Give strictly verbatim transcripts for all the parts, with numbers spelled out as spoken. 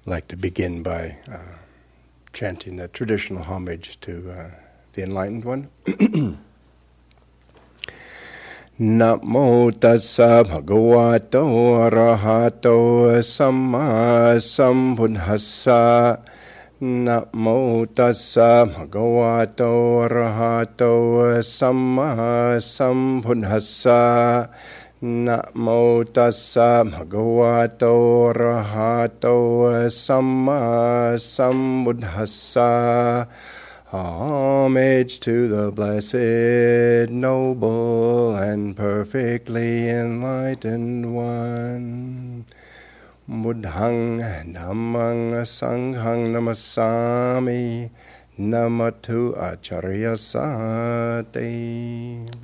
I'd like to begin by uh, chanting the traditional homage to uh, the Enlightened One. Namo tassa bhagavato arahato samma sambuddhassa. Namo tassa bhagavato arahato samma sambuddhassa. Namo tassa bhagavato arahato samma sambuddhassa. Homage to the Blessed, Noble, and Perfectly Enlightened One. Buddhang Dhammang Sanghang Namasami. Namatu Acharya Sati.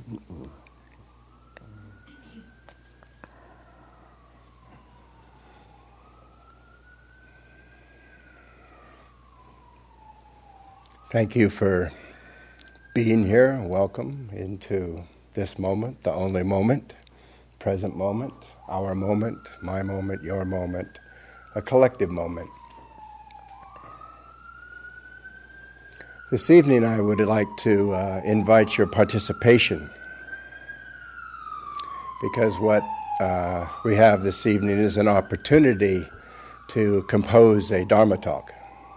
Thank you for being here. Welcome into this moment, the only moment, present moment, our moment, my moment, your moment, a collective moment. This evening I would like to uh, invite your participation, because what uh, we have this evening is an opportunity to compose a Dharma talk.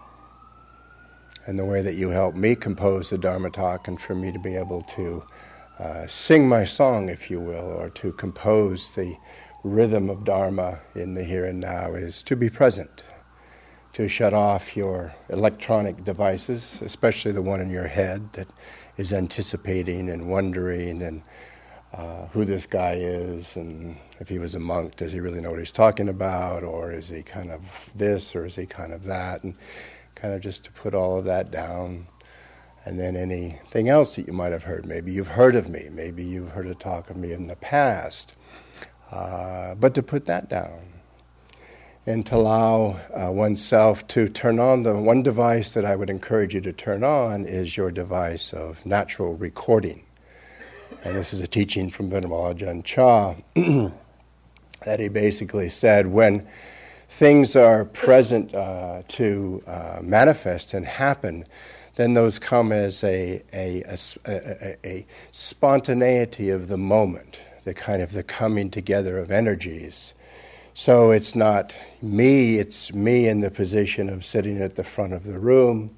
And the way that you help me compose the Dharma talk, and for me to be able to uh, sing my song, if you will, or to compose the rhythm of Dharma in the here and now, is to be present, to shut off your electronic devices, especially the one in your head that is anticipating and wondering and uh, who this guy is, and if he was a monk, does he really know what he's talking about, or is he kind of this, or is he kind of that, and kind of just to put all of that down. And then anything else that you might have heard. Maybe you've heard of me. Maybe you've heard a talk of me in the past. Uh, but to put that down. And to allow uh, oneself to turn on the one device that I would encourage you to turn on is your device of natural recording. And this is a teaching from Venerable Ajahn Chah that he basically said, when things are present uh, to uh, manifest and happen, then those come as a, a, a, a, a spontaneity of the moment, the kind of the coming together of energies. So it's not me, it's me in the position of sitting at the front of the room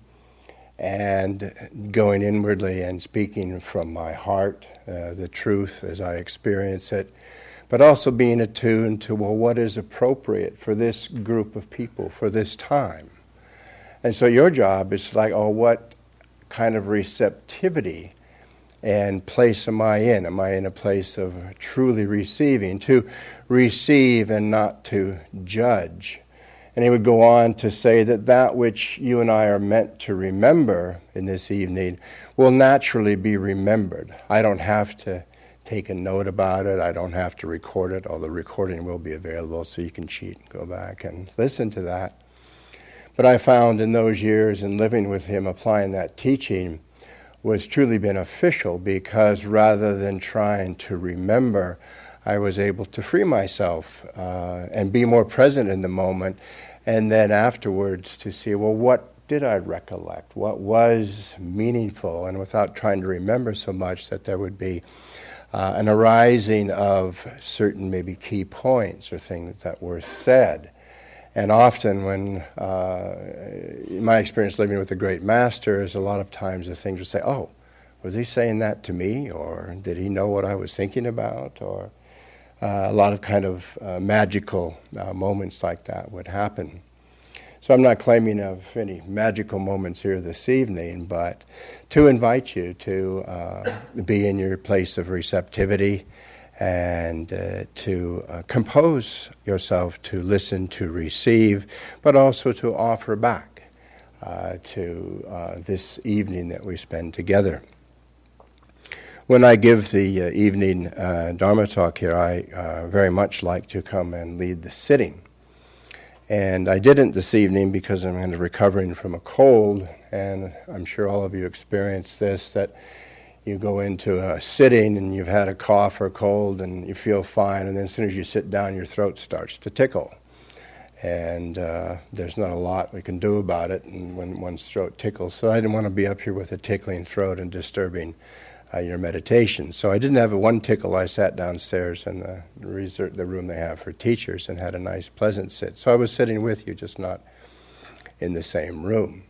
and going inwardly and speaking from my heart, uh, the truth as I experience it, but also being attuned to, well, what is appropriate for this group of people, for this time. And so your job is like, oh, what kind of receptivity and place am I in? Am I in a place of truly receiving, to receive and not to judge? And he would go on to say that that which you and I are meant to remember in this evening will naturally be remembered. I don't have to take a note about it. I don't have to record it, although recording will be available so you can cheat and go back and listen to that. But I found in those years in living with him, applying that teaching was truly beneficial, because rather than trying to remember, I was able to free myself uh, and be more present in the moment, and then afterwards to see, well, what did I recollect? What was meaningful? And without trying to remember so much, that there would be Uh, an arising of certain maybe key points or things that were said. And often when, uh, in my experience living with the great masters, a lot of times the things would say, oh, was he saying that to me? Or did he know what I was thinking about? Or uh, a lot of kind of uh, magical uh, moments like that would happen. So I'm not claiming of any magical moments here this evening, but to invite you to uh, be in your place of receptivity and uh, to uh, compose yourself to listen, to receive, but also to offer back uh, to uh, this evening that we spend together. When I give the uh, evening uh, Dharma talk here, I uh, very much like to come and lead the sitting. And I didn't this evening because I'm kind of recovering from a cold, and I'm sure all of you experience this, that you go into a sitting and you've had a cough or a cold and you feel fine, and then as soon as you sit down, your throat starts to tickle. and uh, there's not a lot we can do about it and when one's throat tickles. So I didn't want to be up here with a tickling throat and disturbing uh, your meditation. So I didn't have a one tickle. I sat downstairs in the, resort, the room they have for teachers and had a nice, pleasant sit. So I was sitting with you, just not in the same room.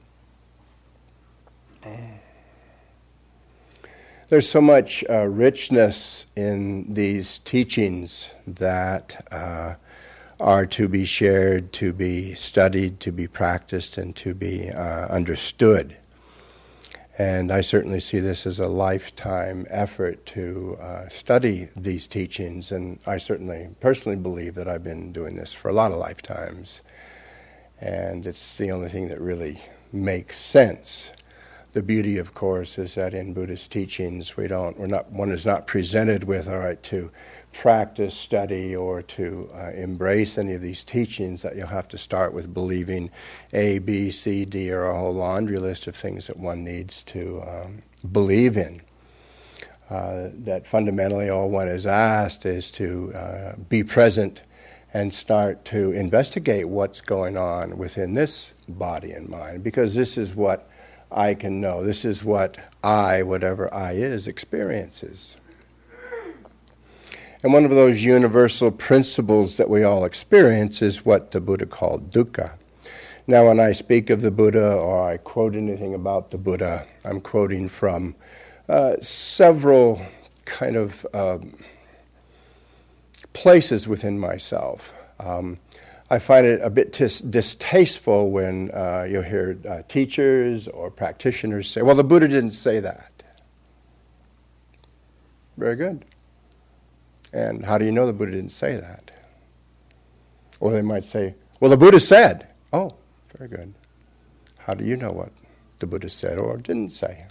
There's so much uh, richness in these teachings that uh, are to be shared, to be studied, to be practiced, and to be uh, understood. And I certainly see this as a lifetime effort to uh, study these teachings, and I certainly personally believe that I've been doing this for a lot of lifetimes, and it's the only thing that really makes sense. The beauty, of course, is that in Buddhist teachings, we don't, we're not, one is not presented with, all right, to practice, study, or to uh, embrace any of these teachings, that you'll have to start with believing A, B, C, D, or a whole laundry list of things that one needs to um, believe in. Uh, that fundamentally all one is asked is to uh, be present and start to investigate what's going on within this body and mind, because this is what I can know. This is what I, whatever I is, experiences. And one of those universal principles that we all experience is what the Buddha called dukkha. Now, when I speak of the Buddha or I quote anything about the Buddha, I'm quoting from uh, several kind of um, places within myself. Um, I find it a bit tis- distasteful when uh, you'll hear uh, teachers or practitioners say, well, the Buddha didn't say that. Very good. And how do you know the Buddha didn't say that? Or they might say, well, the Buddha said. Oh, very good. How do you know what the Buddha said or didn't say?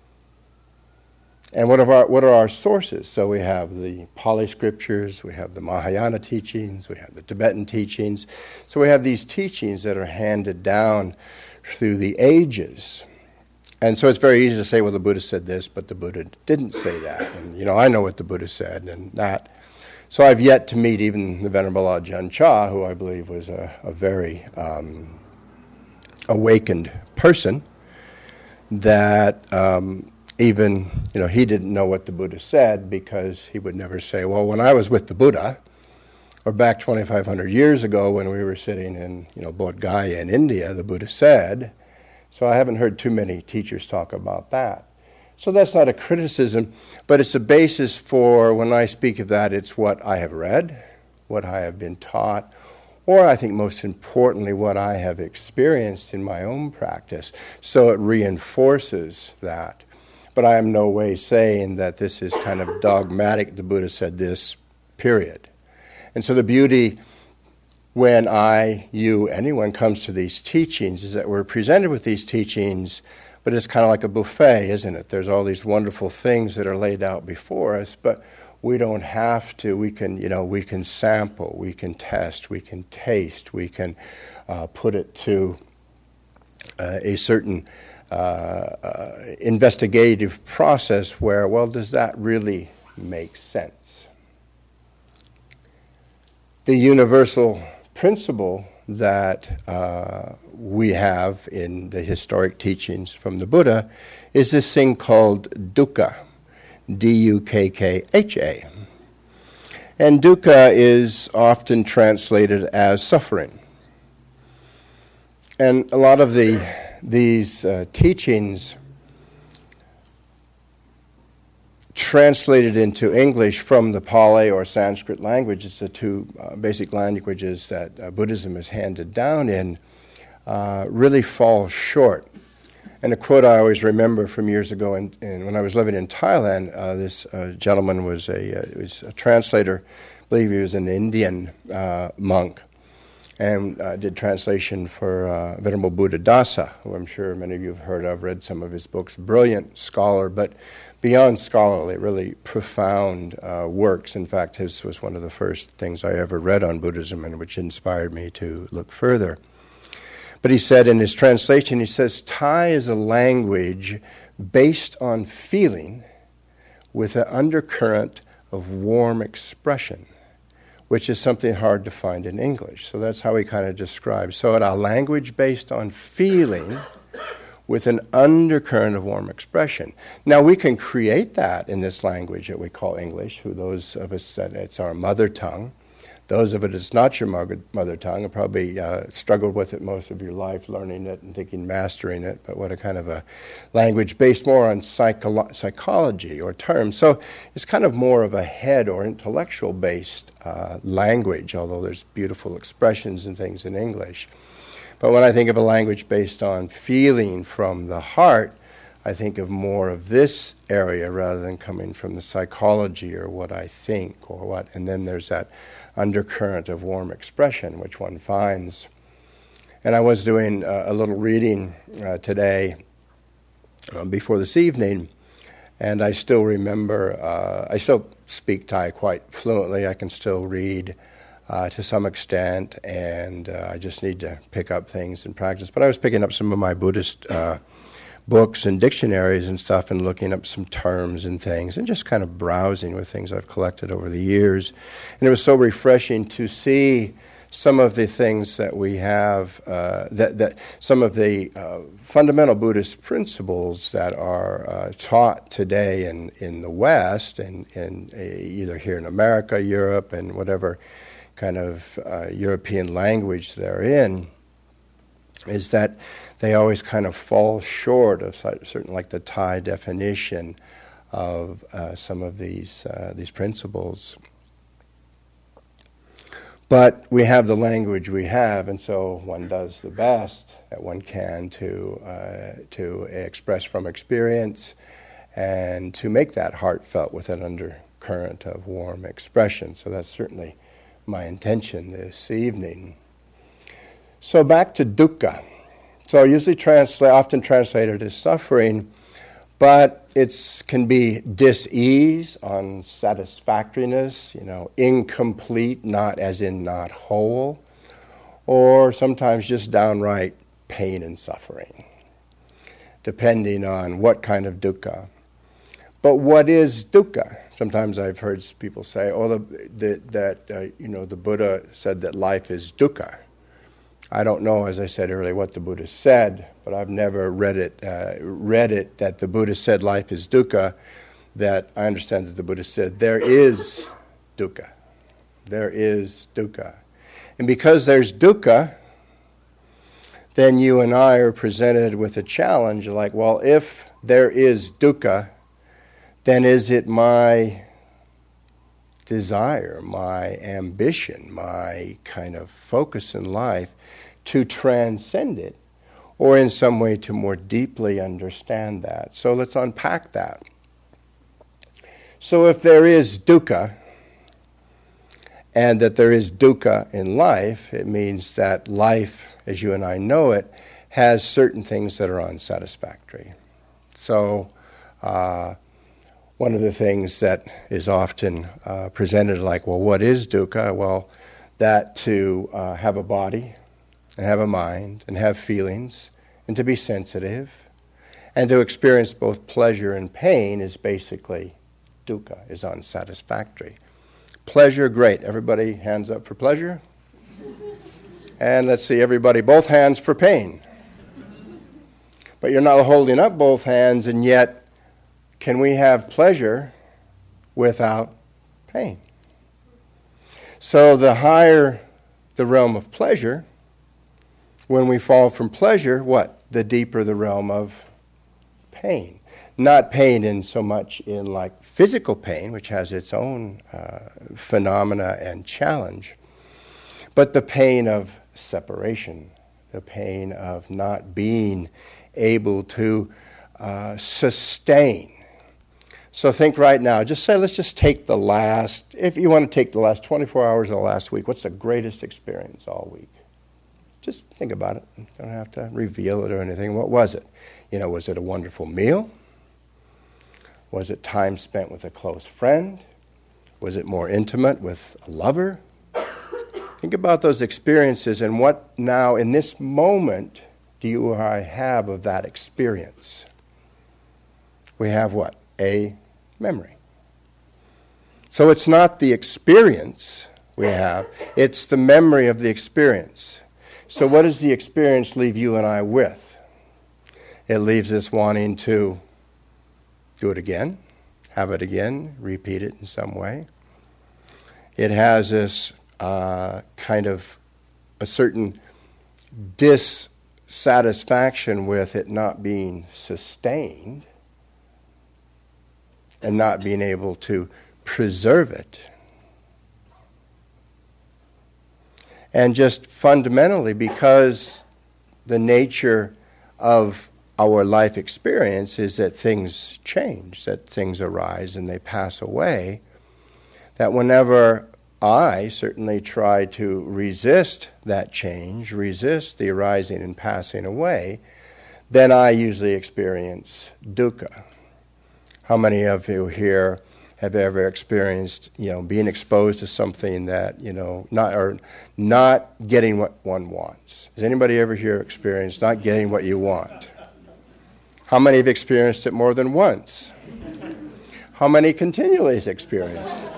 And what are our, what are our sources? So we have the Pali scriptures, we have the Mahayana teachings, we have the Tibetan teachings. So we have these teachings that are handed down through the ages. And so it's very easy to say, well, the Buddha said this, but the Buddha didn't say that. And, you know, I know what the Buddha said and that. So I've yet to meet even the Venerable Ajahn Chah, who I believe was a, a very um, awakened person, that um, even, you know, he didn't know what the Buddha said, because he would never say, well, when I was with the Buddha, or back twenty-five hundred years ago when we were sitting in, you know, Bodh Gaya in India, the Buddha said. So I haven't heard too many teachers talk about that. So that's not a criticism, but it's a basis for, when I speak of that, it's what I have read, what I have been taught, or I think most importantly, what I have experienced in my own practice. So it reinforces that. But I am no way saying that this is kind of dogmatic, the Buddha said this, period. And so the beauty when I, you, anyone comes to these teachings is that we're presented with these teachings, but it's kind of like a buffet, isn't it? There's all these wonderful things that are laid out before us, but we don't have to. We can, you know, we can sample, we can test, we can taste, we can uh, put it to uh, a certain uh, uh, investigative process where, well, does that really make sense? The universal principle that uh, we have in the historic teachings from the Buddha is this thing called dukkha, D U K K H A. And dukkha is often translated as suffering. And a lot of the these uh, teachings translated into English from the Pali or Sanskrit languages, the two uh, basic languages that uh, Buddhism is handed down in, uh, really fall short. And a quote I always remember from years ago, in, in, when I was living in Thailand, uh, this uh, gentleman was a, uh, was a translator. I believe he was an Indian uh, monk, and uh, did translation for uh, Venerable Buddhadasa, who I'm sure many of you have heard of, read some of his books. Brilliant scholar, but beyond scholarly, really profound uh, works. In fact, his was one of the first things I ever read on Buddhism, and which inspired me to look further. But he said in his translation, he says, Thai is a language based on feeling with an undercurrent of warm expression, which is something hard to find in English. So that's how he kind of describes. So a language based on feeling with an undercurrent of warm expression. Now we can create that in this language that we call English, who those of us that it's our mother tongue. Those of it it's not your mother tongue have probably uh, struggled with it most of your life, learning it and thinking mastering it, but what a kind of a language based more on psycholo- psychology or terms. So it's kind of more of a head or intellectual based uh, language, although there's beautiful expressions and things in English. But when I think of a language based on feeling from the heart, I think of more of this area rather than coming from the psychology or what I think or what, and then there's that undercurrent of warm expression, which one finds. And I was doing uh, a little reading uh, today um, before this evening, and I still remember, uh, I still speak Thai quite fluently. I can still read uh, to some extent, and uh, I just need to pick up things and practice. But I was picking up some of my Buddhist uh, books and dictionaries and stuff and looking up some terms and things and just kind of browsing with things I've collected over the years. And it was so refreshing to see some of the things that we have, uh, that, that some of the uh, fundamental Buddhist principles that are uh, taught today in, in the West and in, uh, either here in America, Europe, and whatever kind of uh, European language they're in, is that they always kind of fall short of certain, like the Thai definition of uh, some of these uh, these principles. But we have the language we have, and so one does the best that one can to uh, to express from experience and to make that heartfelt with an undercurrent of warm expression. So that's certainly my intention this evening. So back to dukkha. So usually translate, often translated as suffering, but it can be dis-ease, unsatisfactoriness, you know, incomplete, not as in not whole, or sometimes just downright pain and suffering, depending on what kind of dukkha. But what is dukkha? Sometimes I've heard people say, "Oh, the, the, that uh, you know, the Buddha said that life is dukkha." I don't know, as I said earlier, what the Buddha said, but I've never read it. Uh, read it that the Buddha said life is dukkha. That I understand that the Buddha said there is dukkha. There is dukkha, and because there's dukkha, then you and I are presented with a challenge. Like, well, if there is dukkha, then is it my desire, my ambition, my kind of focus in life to transcend it, or in some way to more deeply understand that? So let's unpack that. So if there is dukkha, and that there is dukkha in life, it means that life, as you and I know it, has certain things that are unsatisfactory. So uh, one of the things that is often uh, presented like, well, what is dukkha? Well, that to uh, have a body, and have a mind, and have feelings, and to be sensitive, and to experience both pleasure and pain is basically dukkha, is unsatisfactory. Pleasure, great. Everybody hands up for pleasure. And let's see, everybody, both hands for pain. But you're not holding up both hands, and yet, can we have pleasure without pain? So the higher the realm of pleasure, when we fall from pleasure, what? The deeper the realm of pain. Not pain in so much in like physical pain, which has its own uh, phenomena and challenge, but the pain of separation, the pain of not being able to uh, sustain. So think right now, just say, let's just take the last, if you want to take the last twenty-four hours of the last week, what's the greatest experience all week? Just think about it. You don't have to reveal it or anything. What was it? You know, was it a wonderful meal? Was it time spent with a close friend? Was it more intimate with a lover? Think about those experiences and what now in this moment do you or I have of that experience? We have what? A memory. So it's not the experience we have. It's the memory of the experience. So what does the experience leave you and I with? It leaves us wanting to do it again, have it again, repeat it in some way. It has us uh, kind of a certain dissatisfaction with it not being sustained and not being able to preserve it. And just fundamentally, because the nature of our life experience is that things change, that things arise and they pass away, that whenever I certainly try to resist that change, resist the arising and passing away, then I usually experience dukkha. How many of you here have ever experienced, you know, being exposed to something that, you know, not or not getting what one wants? Has anybody ever here experienced not getting what you want? How many have experienced it more than once? How many continually have experienced it?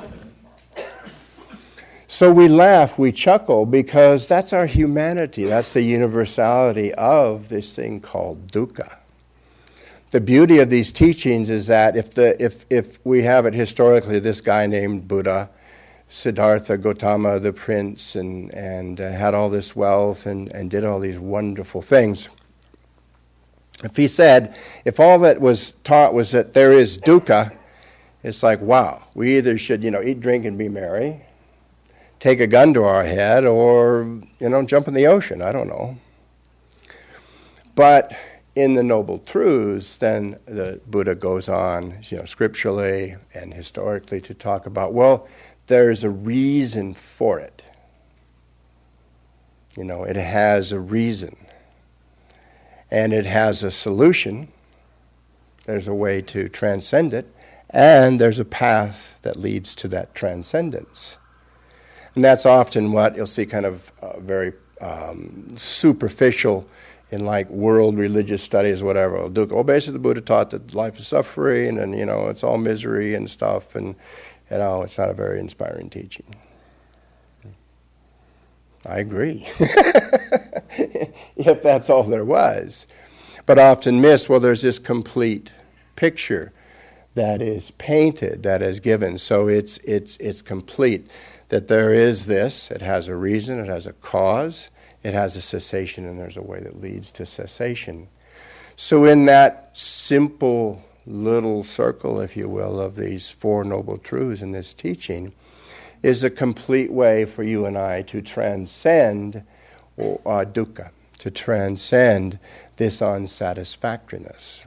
So we laugh, we chuckle, because that's our humanity. That's the universality of this thing called dukkha. The beauty of these teachings is that if the if if we have it historically, this guy named Buddha, Siddhartha Gautama, the prince, and and uh, had all this wealth and, and did all these wonderful things. If he said, if all that was taught was that there is dukkha, it's like, wow, we either should, you know, eat, drink, and be merry, take a gun to our head, or, you know, jump in the ocean. I don't know. But in the Noble Truths, then the Buddha goes on, you know, scripturally and historically to talk about, well, there's a reason for it. You know, it has a reason. And it has a solution. There's a way to transcend it. And there's a path that leads to that transcendence. And that's often what you'll see kind of uh, very um, superficial in like world religious studies, whatever. Well, basically the Buddha taught that life is suffering and, you know, it's all misery and stuff. And, you know, it's not a very inspiring teaching. I agree. If that's all there was. But often missed, well, there's this complete picture that is painted, that is given. So it's it's it's complete. That there is this, it has a reason, it has a cause, it has a cessation, and there's a way that leads to cessation. So in that simple little circle, if you will, of these Four Noble Truths in this teaching, is a complete way for you and I to transcend uh, dukkha, to transcend this unsatisfactoriness.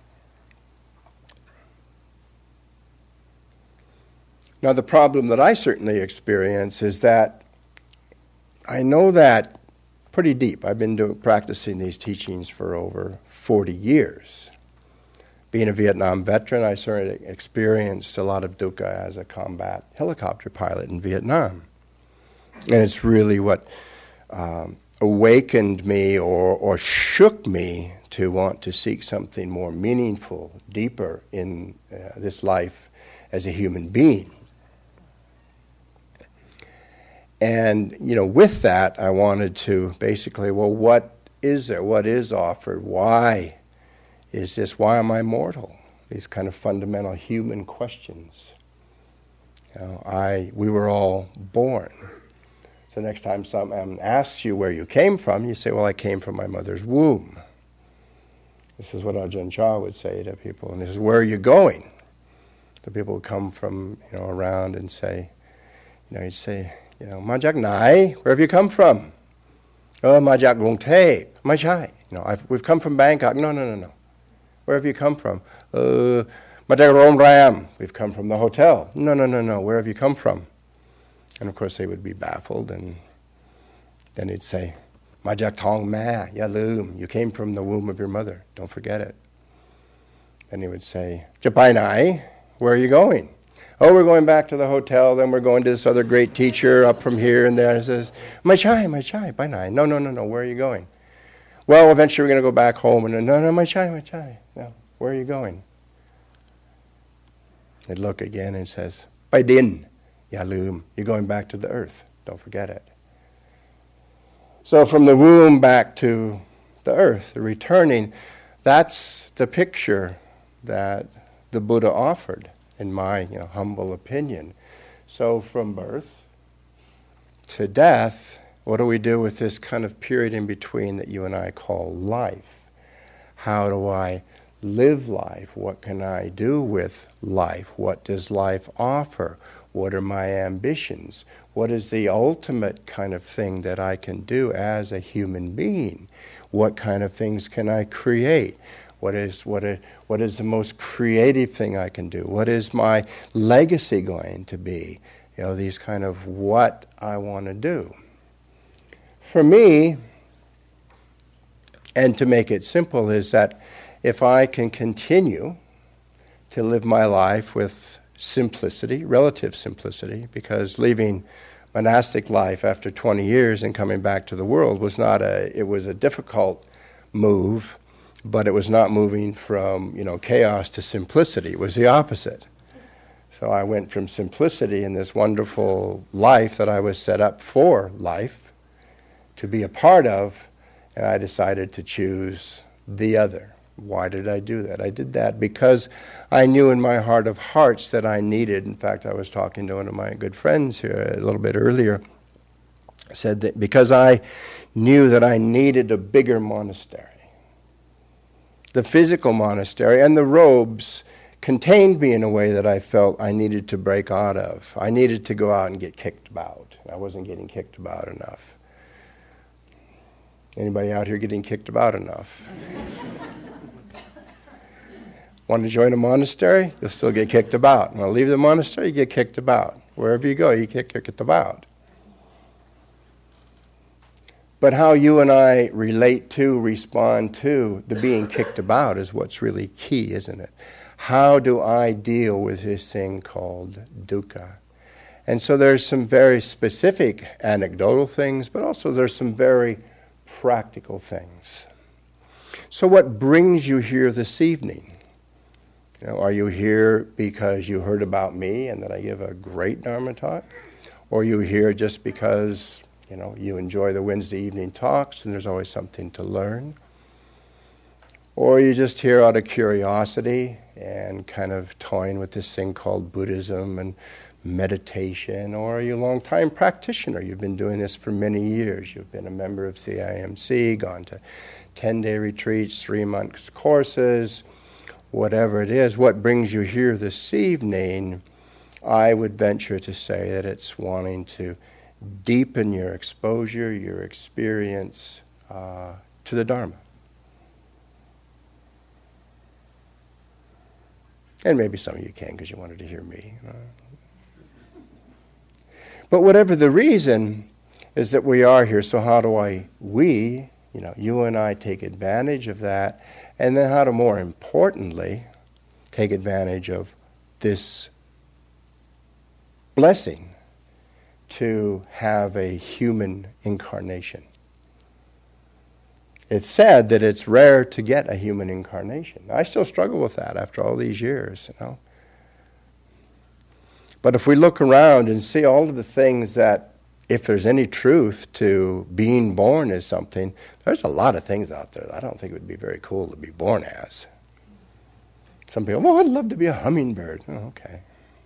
Now, the problem that I certainly experience is that I know that pretty deep. I've been doing, practicing these teachings for over forty years. Being a Vietnam veteran, I certainly experienced a lot of dukkha as a combat helicopter pilot in Vietnam. And it's really what um, awakened me or, or shook me to want to seek something more meaningful, deeper in uh, this life as a human being. And, you know, with that, I wanted to basically, well, what is there? What is offered? Why is this? Why am I mortal? These kind of fundamental human questions. You know, I, we were all born. So next time someone asks you where you came from, you say, well, I came from my mother's womb. This is what Ajahn Chah would say to people. And this is, where are you going? The people would come from, you know, around and say, you know, he'd say, you know, Majak Nai, where have you come from? Oh, Majak Gongtape, Majai. You know, I've, we've come from Bangkok. No, no, no, no. Where have you come from? Uh, Majak Rom Ram, we've come from the hotel. No, no, no, no. Where have you come from? And of course they would be baffled, and then he'd say, Majak Tong Ma, Yalum, you came from the womb of your mother. Don't forget it. Then he would say, Japai Nai, where are you going? Oh, we're going back to the hotel, then we're going to this other great teacher up from here and there. He says, my chai, my chai, bye nai. No, no, no, no, where are you going? Well, eventually we're going to go back home. And then, no, no, my chai, my chai. No, where are you going? He'd look again and says, by din, yalum, you're going back to the earth. Don't forget it. So from the womb back to the earth, the returning, that's the picture that the Buddha offered, in my you know, humble opinion. So from birth to death, what do we do with this kind of period in between that you and I call life? How do I live life? What can I do with life? What does life offer? What are my ambitions? What is the ultimate kind of thing that I can do as a human being? What kind of things can I create? What is what is, what is the most creative thing I can do? What is my legacy going to be? You know, these kind of what I want to do. For me, and to make it simple, is that if I can continue to live my life with simplicity, relative simplicity, because leaving monastic life after twenty years and coming back to the world was not a, it was a difficult move, but it was not moving from, you know, chaos to simplicity. It was the opposite. So I went from simplicity in this wonderful life that I was set up for life to be a part of, and I decided to choose the other. Why did I do that? I did that because I knew in my heart of hearts that I needed, in fact, I was talking to one of my good friends here a little bit earlier, said that because I knew that I needed a bigger monastery. The physical monastery and the robes contained me in a way that I felt I needed to break out of. I needed to go out and get kicked about. I wasn't getting kicked about enough. Anybody out here getting kicked about enough? Want to join a monastery? You'll still get kicked about. Want to leave the monastery? You get kicked about. Wherever you go, you get kicked about. But how you and I relate to, respond to the being kicked about is what's really key, isn't it? How do I deal with this thing called dukkha? And so there's some very specific anecdotal things, but also there's some very practical things. So what brings you here this evening? You know, are you here because you heard about me and that I give a great Dharma talk? Or are you here just because, you know, you enjoy the Wednesday evening talks and there's always something to learn? Or are you just here out of curiosity and kind of toying with this thing called Buddhism and meditation? Or are you a long-time practitioner? You've been doing this for many years. You've been a member of C I M C, gone to ten-day retreats, three-month courses, whatever it is. What brings you here this evening, I would venture to say that it's wanting to deepen your exposure, your experience uh, to the Dharma. And maybe some of you can because you wanted to hear me. Uh, but whatever the reason is that we are here, so how do I, we, you know, you and I take advantage of that, and then how to more importantly take advantage of this blessing to have a human incarnation. It's said that it's rare to get a human incarnation. I still struggle with that after all these years, you know. But if we look around and see all of the things that, if there's any truth to being born as something, there's a lot of things out there that I don't think it would be very cool to be born as. Some people, oh, I'd love to be a hummingbird. Oh, okay.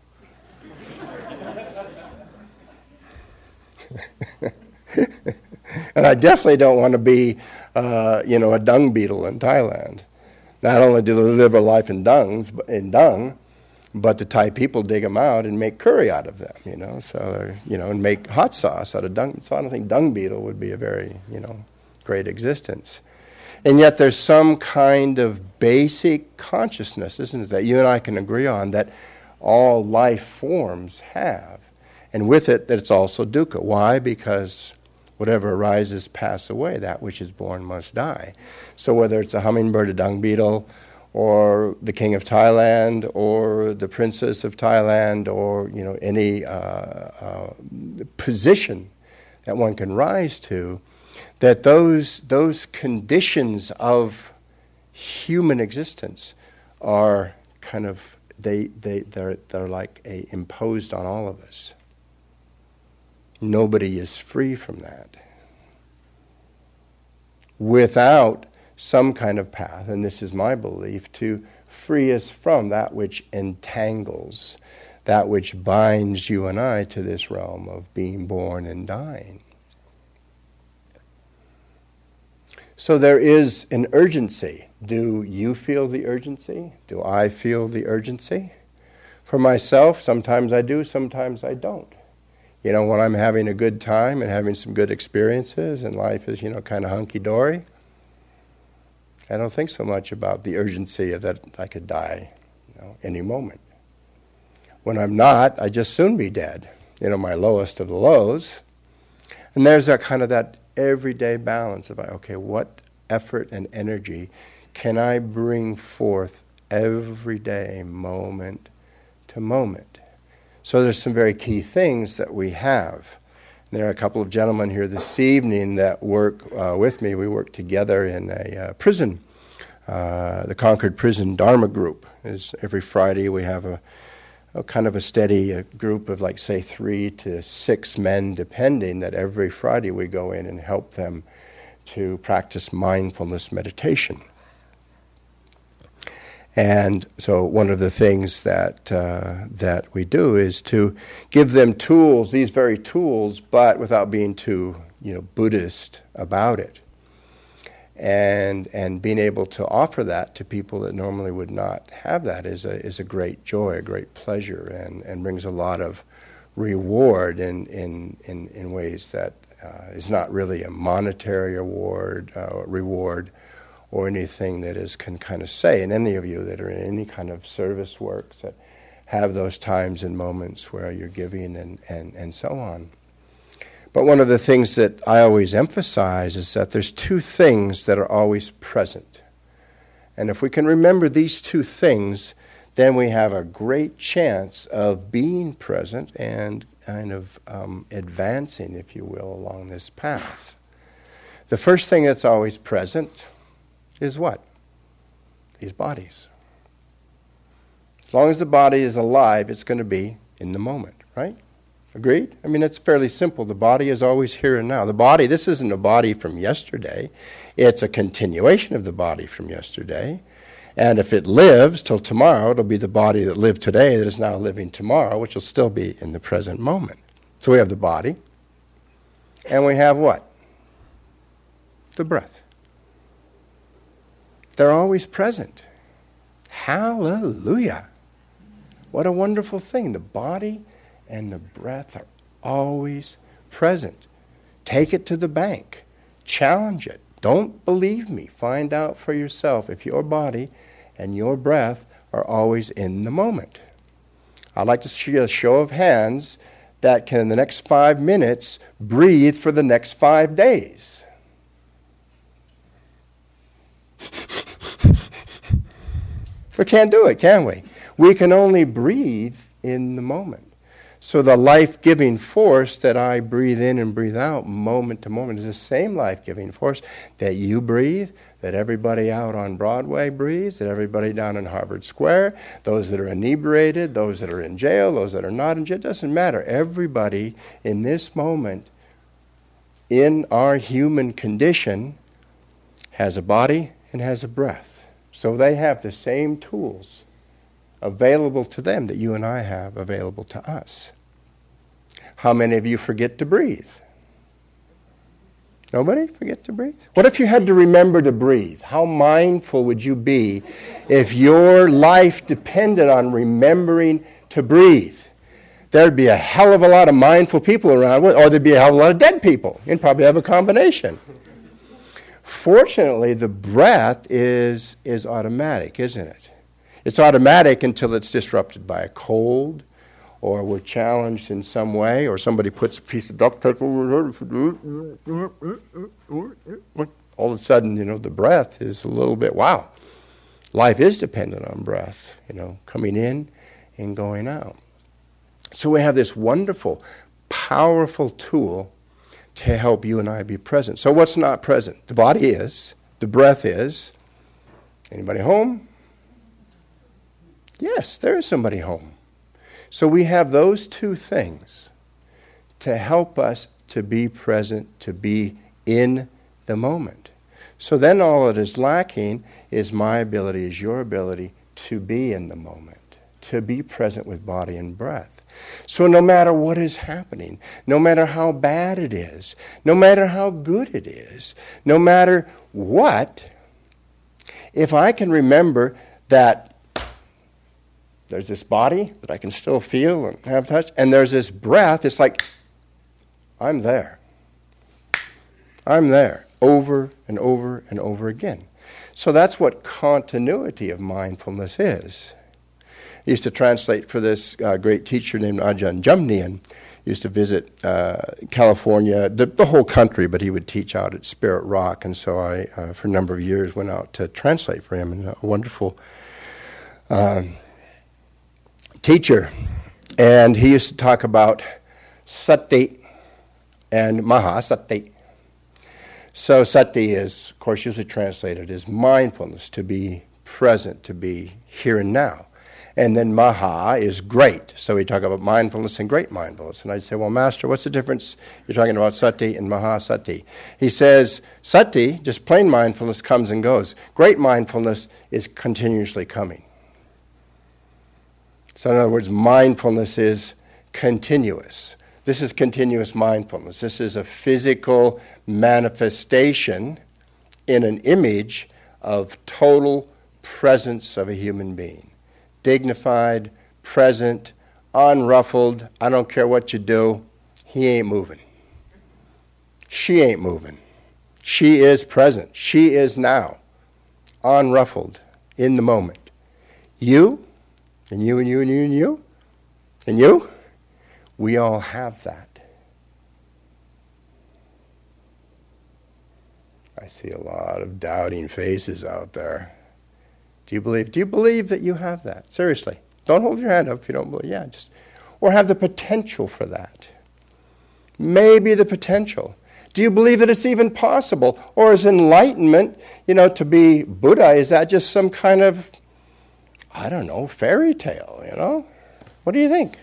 And I definitely don't want to be, uh, you know, a dung beetle in Thailand. Not only do they live a life in dungs, in dung, but the Thai people dig them out and make curry out of them, you know. So, you know, and make hot sauce out of dung. So I don't think dung beetle would be a very, you know, great existence. And yet there's some kind of basic consciousness, isn't it, that you and I can agree on that all life forms have. And with it, that it's also dukkha. Why? Because whatever arises pass away. That which is born must die. So whether it's a hummingbird, a dung beetle, or the king of Thailand, or the princess of Thailand, or, you know, any uh, uh, position that one can rise to, that those those conditions of human existence are kind of they they they're they're like a, imposed on all of us. Nobody is free from that. Without some kind of path, and this is my belief, to free us from that which entangles, that which binds you and I to this realm of being born and dying. So there is an urgency. Do you feel the urgency? Do I feel the urgency? For myself, sometimes I do, sometimes I don't. You know, when I'm having a good time and having some good experiences and life is, you know, kind of hunky-dory, I don't think so much about the urgency of that I could die, you know, any moment. When I'm not, I just soon be dead, you know, my lowest of the lows. And there's that kind of that everyday balance of, okay, what effort and energy can I bring forth every day, moment to moment? So there's some very key things that we have. There are a couple of gentlemen here this evening that work uh, with me. We work together in a uh, prison, uh, the Concord Prison Dharma Group. Is every Friday we have a, a kind of a steady uh, group of, like, say, three to six men, depending, that every Friday we go in and help them to practice mindfulness meditation. And so one of the things that uh, that we do is to give them tools, these very tools, but without being too, you know, Buddhist about it. And and being able to offer that to people that normally would not have that is a is a great joy, a great pleasure, and, and brings a lot of reward in in in, in ways that uh, is not really a monetary reward uh, reward. or anything that is can kind of say, and any of you that are in any kind of service works that have those times and moments where you're giving and, and, and so on. But one of the things that I always emphasize is that there's two things that are always present. And if we can remember these two things, then we have a great chance of being present and kind of um, advancing, if you will, along this path. The first thing that's always present is what? These bodies. As long as the body is alive, it's going to be in the moment, right? Agreed? I mean, it's fairly simple. The body is always here and now. The body, this isn't a body from yesterday. It's a continuation of the body from yesterday. And if it lives till tomorrow, it'll be the body that lived today that is now living tomorrow, which will still be in the present moment. So we have the body. And we have what? The breath. They're always present. Hallelujah. What a wonderful thing. The body and the breath are always present. Take it to the bank. Challenge it. Don't believe me. Find out for yourself if your body and your breath are always in the moment. I'd like to see a show of hands that can, in the next five minutes, breathe for the next five days. We can't do it, can we? We can only breathe in the moment. So the life-giving force that I breathe in and breathe out moment to moment is the same life-giving force that you breathe, that everybody out on Broadway breathes, that everybody down in Harvard Square, those that are inebriated, those that are in jail, those that are not in jail. It doesn't matter. Everybody in this moment, in our human condition, has a body and has a breath. So they have the same tools available to them that you and I have available to us. How many of you forget to breathe? Nobody forget to breathe? What if you had to remember to breathe? How mindful would you be if your life depended on remembering to breathe? There'd be a hell of a lot of mindful people around, or there'd be a hell of a lot of dead people. You'd probably have a combination. Fortunately, the breath is is automatic, isn't it? It's automatic until it's disrupted by a cold, or we're challenged in some way, or somebody puts a piece of duct tape over it. All of a sudden, you know, the breath is a little bit, wow. Life is dependent on breath, you know, coming in and going out. So we have this wonderful, powerful tool to help you and I be present. So what's not present? The body is. The breath is. Anybody home? Yes, there is somebody home. So we have those two things to help us to be present, to be in the moment. So then all that is lacking is my ability, is your ability to be in the moment, to be present with body and breath. So no matter what is happening, no matter how bad it is, no matter how good it is, no matter what, if I can remember that there's this body that I can still feel and have touch, and there's this breath, it's like, I'm there. I'm there over and over and over again. So that's what continuity of mindfulness is. I used to translate for this uh, great teacher named Ajahn Jumnian. He used to visit uh, California, the, the whole country, but he would teach out at Spirit Rock. And so I, uh, for a number of years, went out to translate for him. And a wonderful um, teacher. And he used to talk about sati and mahasati. So sati is, of course, usually translated as mindfulness, to be present, to be here and now. And then maha is great. So we talk about mindfulness and great mindfulness. And I'd say, well, Master, what's the difference? You're talking about sati and mahasati. He says, sati, just plain mindfulness, comes and goes. Great mindfulness is continuously coming. So in other words, mindfulness is continuous. This is continuous mindfulness. This is a physical manifestation in an image of total presence of a human being. Dignified, present, unruffled, I don't care what you do, he ain't moving. She ain't moving. She is present. She is now, unruffled, in the moment. You, and you, and you, and you, and you, and you, we all have that. I see a lot of doubting faces out there. Do you believe? Do you believe that you have that? Seriously. Don't hold your hand up if you don't believe. Yeah, just, or have the potential for that. Maybe the potential. Do you believe that it's even possible? Or is enlightenment, you know, to be Buddha, is that just some kind of, I don't know, fairy tale, you know? What do you think?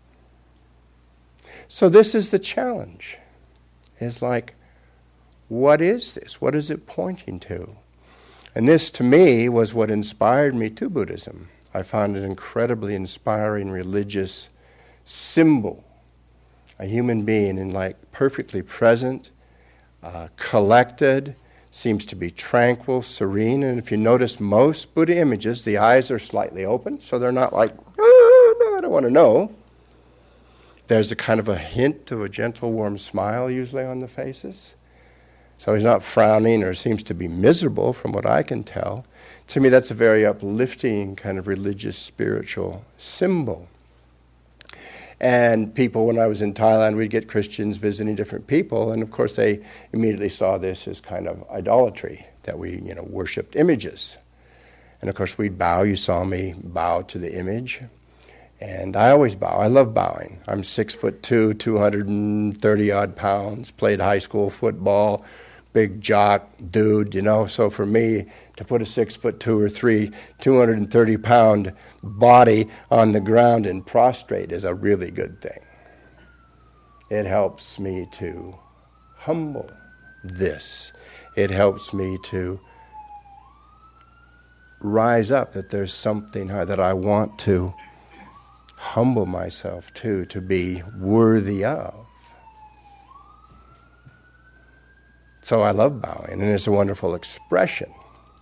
So this is the challenge. It's like, what is this? What is it pointing to? And this, to me, was what inspired me to Buddhism. I found it incredibly inspiring religious symbol. A human being in like perfectly present, uh, collected, seems to be tranquil, serene. And if you notice most Buddha images, the eyes are slightly open, so they're not like, oh, no, I don't want to know. There's a kind of a hint of a gentle, warm smile usually on the faces. So he's not frowning or seems to be miserable from what I can tell. To me, that's a very uplifting kind of religious, spiritual symbol. And people, when I was in Thailand, we'd get Christians visiting different people, and of course they immediately saw this as kind of idolatry, that we, you know, worshipped images. And of course we'd bow. You saw me bow to the image. And I always bow. I love bowing. I'm six foot two, two hundred thirty odd pounds, played high school football, big jock dude, you know. So for me, to put a six foot two or three, two hundred thirty pound body on the ground and prostrate is a really good thing. It helps me to humble this. It helps me to rise up, that there's something that I want to humble myself to, to be worthy of. So I love bowing, and it's a wonderful expression.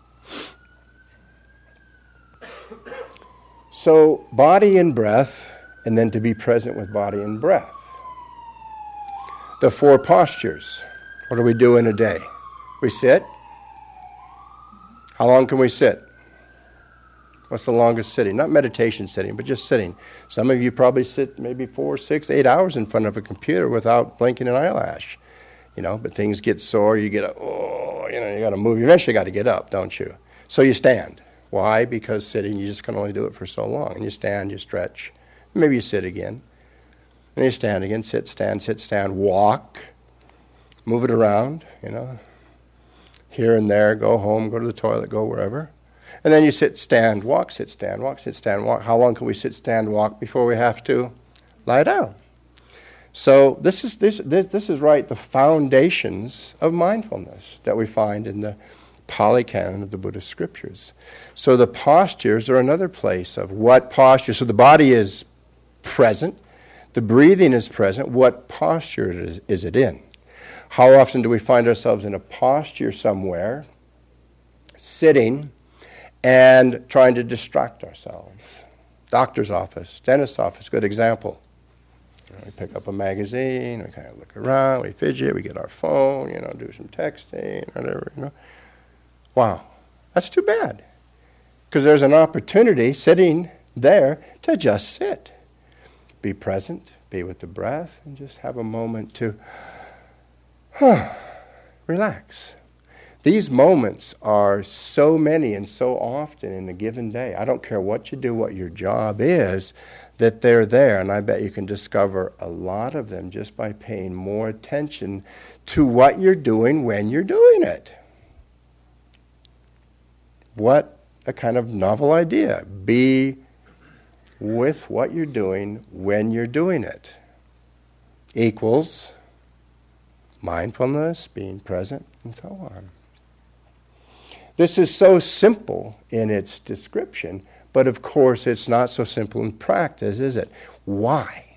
So body and breath, and then to be present with body and breath. The four postures. What do we do in a day? We sit. How long can we sit? What's the longest sitting? Not meditation sitting, but just sitting. Some of you probably sit maybe four, six, eight hours in front of a computer without blinking an eyelash. You know, but things get sore, you get, a, oh, you know, you got to move. Eventually you got to get up, don't you? So you stand. Why? Because sitting, you just can only do it for so long. And you stand, you stretch. Maybe you sit again. Then you stand again, sit, stand, sit, stand, walk. Move it around, you know. Here and there, go home, go to the toilet, go wherever. And then you sit, stand, walk, sit, stand, walk, sit, stand, walk. How long can we sit, stand, walk before we have to lie down? So this is this, this this is right the foundations of mindfulness that we find in the Pali Canon of the Buddhist scriptures. So the postures are another place of what posture. So the body is present, the breathing is present. What posture is, is it in? How often do we find ourselves in a posture somewhere, sitting, and trying to distract ourselves? Doctor's office, dentist's office, good example. You know, we pick up a magazine, we kind of look around, we fidget, we get our phone, you know, do some texting, whatever, you know. Wow, that's too bad. Because there's an opportunity sitting there to just sit. Be present, be with the breath, and just have a moment to huh, relax. These moments are so many and so often in a given day. I don't care what you do, what your job is, that they're there. And I bet you can discover a lot of them just by paying more attention to what you're doing when you're doing it. What a kind of novel idea. Be with what you're doing when you're doing it. Equals mindfulness, being present, and so on. This is so simple in its description, but of course it's not so simple in practice, is it? Why?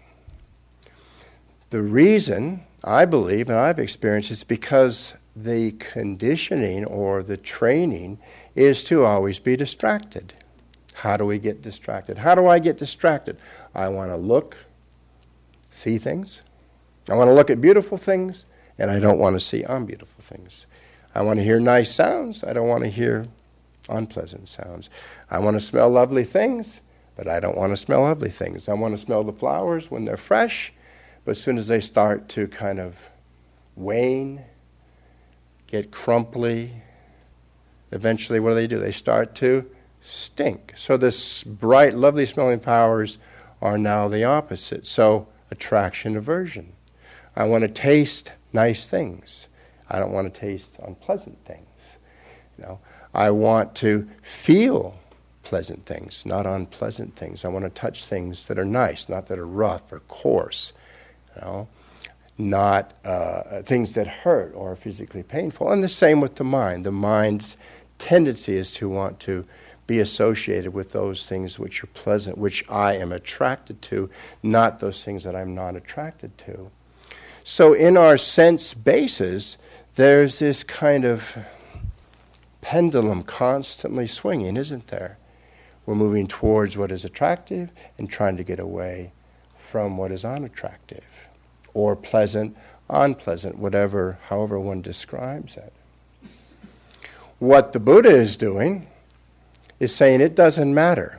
The reason, I believe, and I've experienced, is because the conditioning or the training is to always be distracted. How do we get distracted? How do I get distracted? I want to look, see things. I want to look at beautiful things, and I don't want to see unbeautiful things. I want to hear nice sounds. I don't want to hear unpleasant sounds. I want to smell lovely things, but I don't want to smell ugly things. I want to smell the flowers when they're fresh, but as soon as they start to kind of wane, get crumply, eventually what do they do? They start to stink. So this bright, lovely smelling flowers are now the opposite. So attraction, aversion. I want to taste nice things. I don't want to taste unpleasant things. You know, I want to feel pleasant things, not unpleasant things. I want to touch things that are nice, not that are rough or coarse. You know, not uh, things that hurt or are physically painful. And the same with the mind. The mind's tendency is to want to be associated with those things which are pleasant, which I am attracted to, not those things that I'm not attracted to. So in our sense bases, there's this kind of pendulum constantly swinging, isn't there? We're moving towards what is attractive and trying to get away from what is unattractive, or pleasant, unpleasant, whatever, however one describes it. What the Buddha is doing is saying it doesn't matter.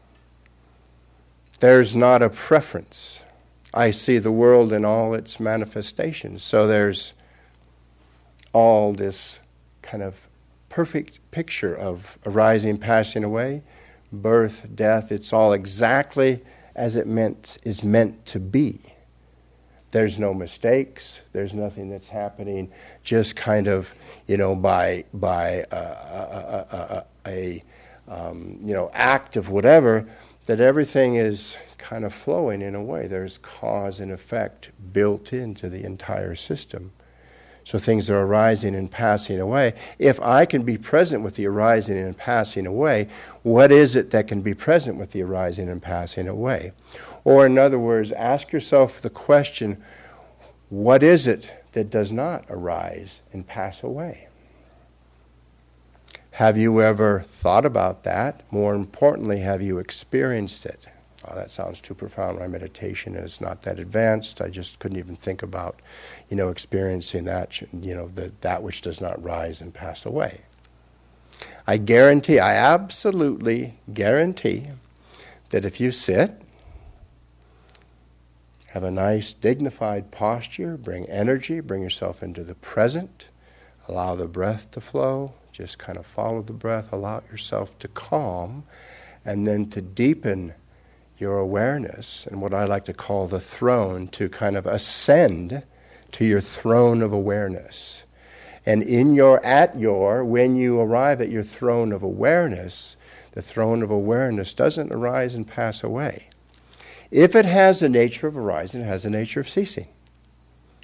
There's not a preference. I see the world in all its manifestations. So there's all this kind of perfect picture of arising, passing away, birth, death. It's all exactly as it meant is meant to be. There's no mistakes. There's nothing that's happening just kind of, you know, by by uh, a, a, a, a um, you know act of whatever. That everything is kind of flowing in a way. There's cause and effect built into the entire system. So things are arising and passing away. If I can be present with the arising and passing away, what is it that can be present with the arising and passing away? Or in other words, ask yourself the question, what is it that does not arise and pass away? Have you ever thought about that? More importantly, have you experienced it? Oh, that sounds too profound. My meditation is not that advanced. I just couldn't even think about, you know, experiencing that, you know, the, that which does not rise and pass away. I guarantee, I absolutely guarantee that if you sit, have a nice dignified posture, bring energy, bring yourself into the present, allow the breath to flow, just kind of follow the breath, allow yourself to calm, and then to deepen your awareness, and what I like to call the throne, to kind of ascend to your throne of awareness. And in your, at your, when you arrive at your throne of awareness, the throne of awareness doesn't arise and pass away. If it has a nature of arising, it has a nature of ceasing.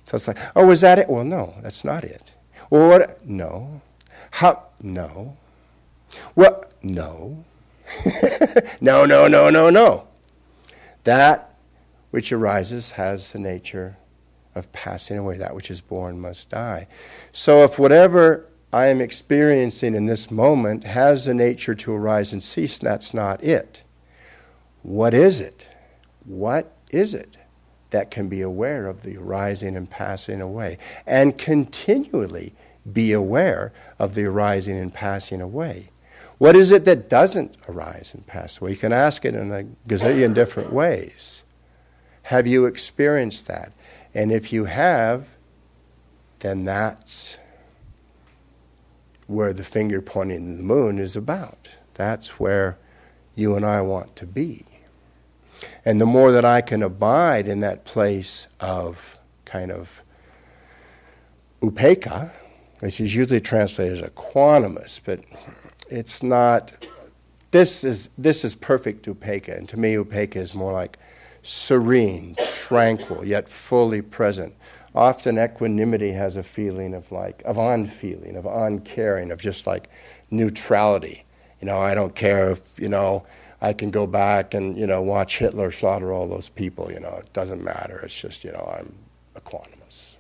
So it's like, oh, was that it? Well, no, that's not it. Well, what? No. How? No. What? No. no, no, no, no, no. That which arises has the nature of passing away. That which is born must die. So if whatever I am experiencing in this moment has the nature to arise and cease, that's not it. What is it? What is it that can be aware of the arising and passing away, and continually be aware of the arising and passing away? What is it that doesn't arise and pass away? You can ask it in a gazillion different ways. Have you experienced that? And if you have, then that's where the finger pointing to the moon is about. That's where you and I want to be. And the more that I can abide in that place of kind of upekkha, which is usually translated as equanimous, but it's not, this is this is perfect upekkha. And to me, upekkha is more like serene, tranquil, yet fully present. Often equanimity has a feeling of like, of on-feeling, of on-caring, of just like neutrality. You know, I don't care if, you know, I can go back and, you know, watch Hitler slaughter all those people, you know, it doesn't matter. It's just, you know, I'm equanimous.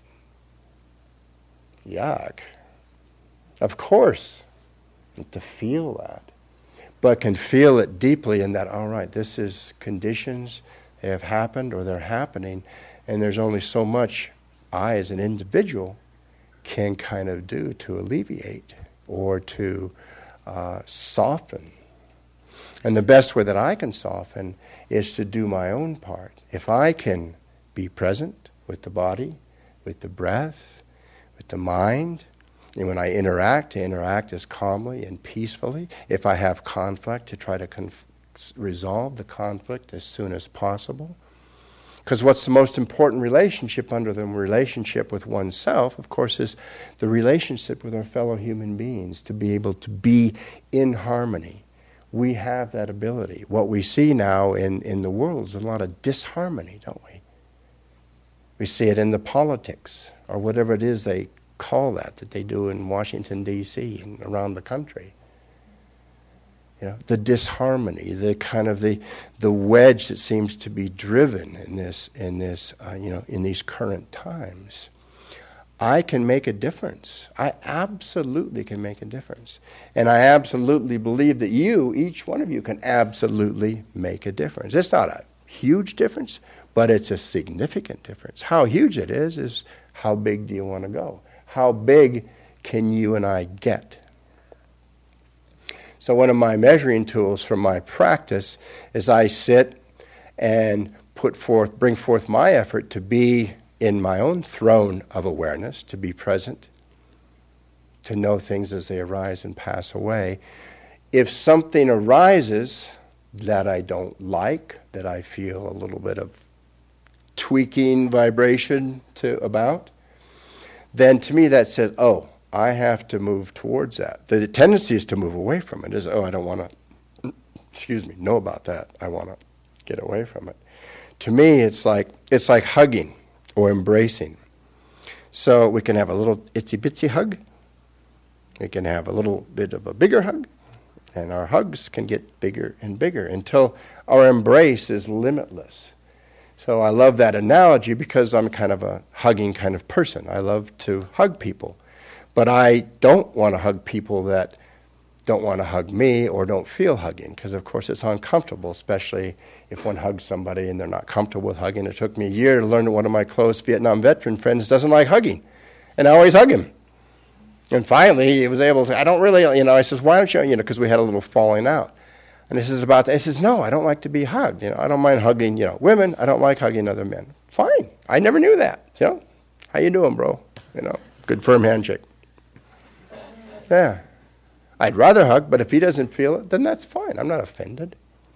Yuck. Of course, to feel that, but can feel it deeply in that, all right, this is conditions, they have happened or they're happening, and there's only so much I as an individual can kind of do to alleviate or to uh, soften. And the best way that I can soften is to do my own part. If I can be present with the body, with the breath, with the mind, and when I interact, to interact as calmly and peacefully. If I have conflict, to try to conf- resolve the conflict as soon as possible. Because what's the most important relationship under the relationship with oneself, of course, is the relationship with our fellow human beings, to be able to be in harmony. We have that ability. What we see now in, in the world is a lot of disharmony, don't we? We see it in the politics, or whatever it is they call that, that they do in Washington, D C and around the country. You know, the disharmony, the kind of the the wedge that seems to be driven in this in this uh, you know in these current times. I can make a difference. I absolutely can make a difference, and I absolutely believe that you, each one of you, can absolutely make a difference. It's not a huge difference, but it's a significant difference. How huge it is is how big do you want to go? How big can you and I get? So one of my measuring tools from my practice is I sit and put forth, bring forth my effort to be in my own throne of awareness, to be present, to know things as they arise and pass away. If something arises that I don't like, that I feel a little bit of tweaking vibration to about, then to me that says, oh, I have to move towards that. The tendency is to move away from it. Is, oh, I don't want to, excuse me, know about that. I want to get away from it. To me, it's like it's like hugging or embracing. So we can have a little itsy-bitsy hug. We can have a little bit of a bigger hug. And our hugs can get bigger and bigger until our embrace is limitless. So I love that analogy because I'm kind of a hugging kind of person. I love to hug people. But I don't want to hug people that don't want to hug me or don't feel hugging, because of course it's uncomfortable, especially if one hugs somebody and they're not comfortable with hugging. It took me a year to learn that one of my close Vietnam veteran friends doesn't like hugging, and I always hug him. And finally he was able to, I don't really, you know, I says, why don't you, you know, because we had a little falling out. And he says about that, he says, no, I don't like to be hugged. You know, I don't mind hugging, you know, women. I don't like hugging other men. Fine. I never knew that. You know, how you doing, bro? You know, good firm handshake. Yeah. I'd rather hug, but if he doesn't feel it, then that's fine. I'm not offended.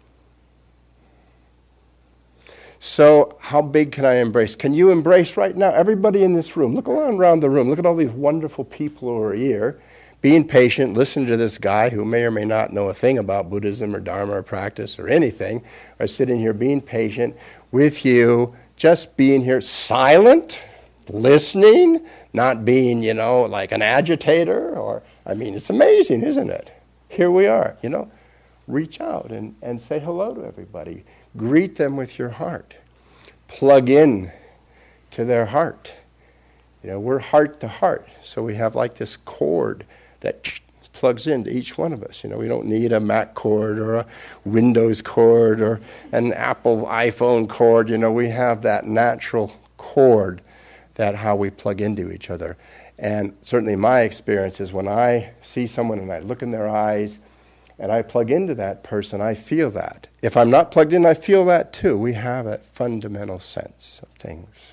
So how big can I embrace? Can you embrace right now? Everybody in this room, look around, around the room. Look at all these wonderful people who are here, being patient, listen to this guy who may or may not know a thing about Buddhism or Dharma or practice or anything, or sitting here being patient with you, just being here silent. listening, not being, you know, like an agitator. Or, I mean, it's amazing, isn't it? Here we are, you know. Reach out and, and say hello to everybody. Greet them with your heart. Plug in to their heart. You know, we're heart to heart. So we have like this cord that plugs into each one of us. You know, we don't need a Mac cord or a Windows cord or an Apple iPhone cord. You know, we have that natural cord that how we plug into each other. And certainly my experience is when I see someone and I look in their eyes and I plug into that person, I feel that. If I'm not plugged in, I feel that too. We have that fundamental sense of things.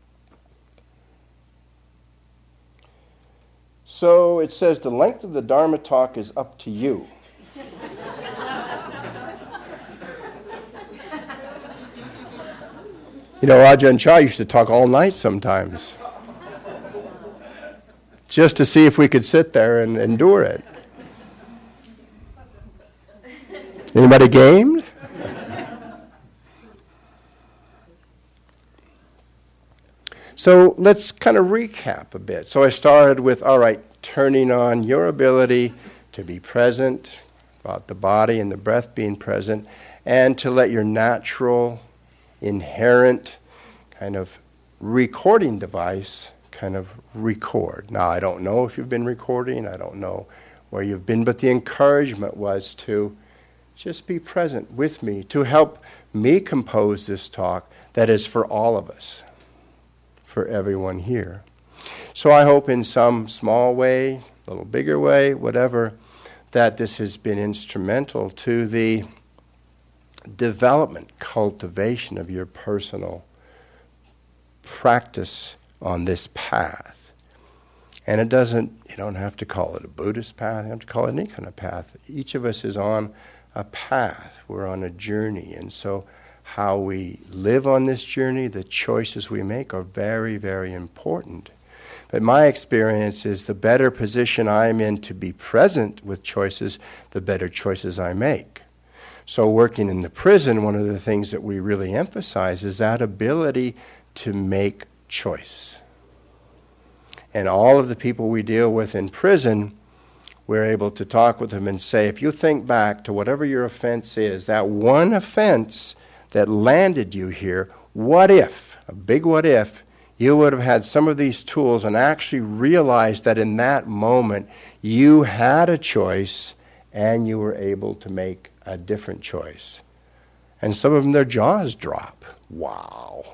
So it says the length of the Dharma talk is up to you. You know, Ajahn Chah used to talk all night sometimes, just to see if we could sit there and endure it. Anybody gamed? So let's kind of recap a bit. So I started with, all right, turning on your ability to be present, about the body and the breath being present, and to let your natural, inherent kind of recording device kind of record. Now, I don't know if you've been recording. I don't know where you've been, but the encouragement was to just be present with me, to help me compose this talk that is for all of us, for everyone here. So I hope in some small way, a little bigger way, whatever, that this has been instrumental to the development, cultivation of your personal practice on this path. And it doesn't, you don't have to call it a Buddhist path, you have to call it any kind of path. Each of us is on a path, we're on a journey, and so how we live on this journey, the choices we make are very, very important. But my experience is the better position I'm in to be present with choices, the better choices I make. So working in the prison, one of the things that we really emphasize is that ability to make choice. And all of the people we deal with in prison, we're able to talk with them and say, if you think back to whatever your offense is, that one offense that landed you here, what if, a big what if, you would have had some of these tools and actually realized that in that moment you had a choice and you were able to make a different choice. And some of them, their jaws drop. Wow.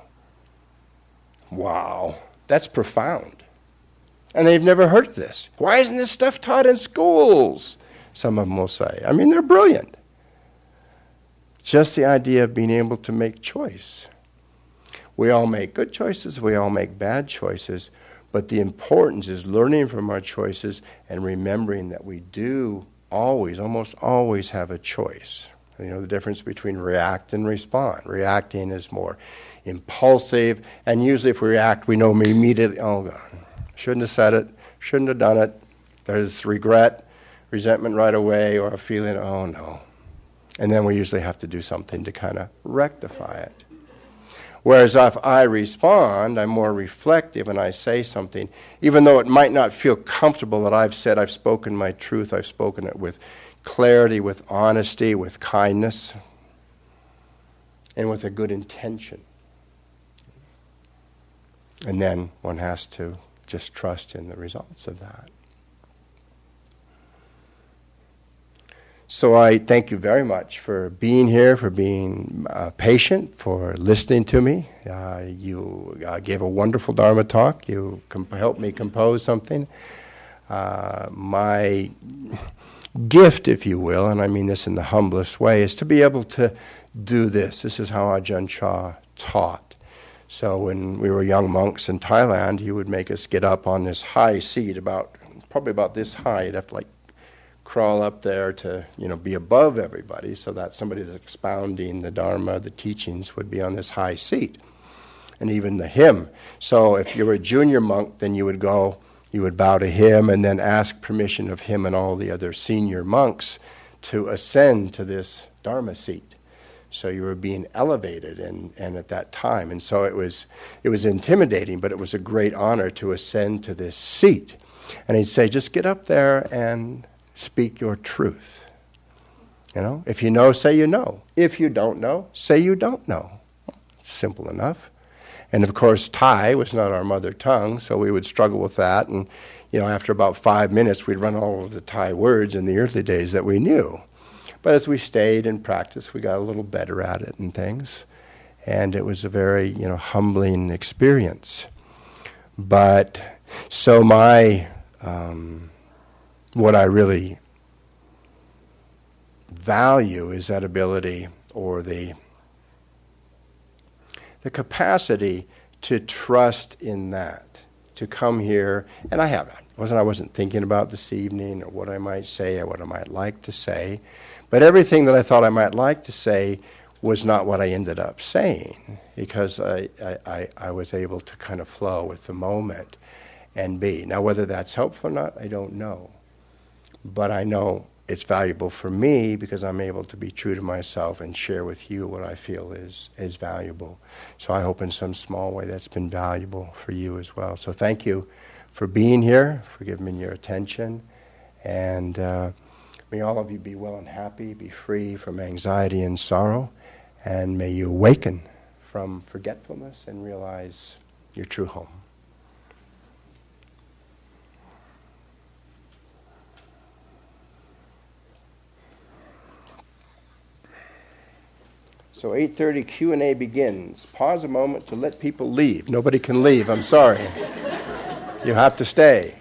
Wow. That's profound. And they've never heard of this. Why isn't this stuff taught in schools? Some of them will say. I mean, they're brilliant. Just the idea of being able to make choice. We all make good choices, we all make bad choices, but the importance is learning from our choices and remembering that we do always, almost always have a choice. You know, the difference between react and respond. Reacting is more impulsive, and usually if we react, we know immediately, oh God, shouldn't have said it, shouldn't have done it. There's regret, resentment right away, or a feeling, oh no. And then we usually have to do something to kind of rectify it. Whereas if I respond, I'm more reflective and I say something, even though it might not feel comfortable that I've said, I've spoken my truth, I've spoken it with clarity, with honesty, with kindness, and with a good intention. And then one has to just trust in the results of that. So I thank you very much for being here, for being uh, patient, for listening to me. Uh, you uh, gave a wonderful Dharma talk. You comp- helped me compose something. Uh, my gift, if you will, and I mean this in the humblest way, is to be able to do this. This is how Ajahn Chah taught. So when we were young monks in Thailand, he would make us get up on this high seat, about probably about this high. You'd have to like crawl up there to, you know, be above everybody so that somebody that's expounding the Dharma, the teachings, would be on this high seat. And even the hymn. So if you were a junior monk, then you would go, you would bow to him and then ask permission of him and all the other senior monks to ascend to this Dharma seat. So you were being elevated, and, and at that time. And so it was, it was intimidating, but it was a great honor to ascend to this seat. And he'd say, just get up there and speak your truth. You know, if you know, say you know. If you don't know, say you don't know. Simple enough. And of course, Thai was not our mother tongue, so we would struggle with that. And, you know, after about five minutes, we'd run all of the Thai words in the earthly days that we knew. But as we stayed and practiced, we got a little better at it and things. And it was a very, you know, humbling experience. But so my, um, what I really value is that ability, or the the capacity to trust in that, to come here. And I haven't. It wasn't I wasn't thinking about this evening or what I might say or what I might like to say. But everything that I thought I might like to say was not what I ended up saying, because I, I, I, I was able to kind of flow with the moment and be. Now, whether that's helpful or not, I don't know. But I know it's valuable for me because I'm able to be true to myself and share with you what I feel is, is valuable. So I hope in some small way that's been valuable for you as well. So thank you for being here, for giving me your attention, and uh, may all of you be well and happy, be free from anxiety and sorrow, and may you awaken from forgetfulness and realize your true home. So eight thirty Q and A begins. Pause a moment to let people leave. Nobody can leave, I'm sorry. You have to stay.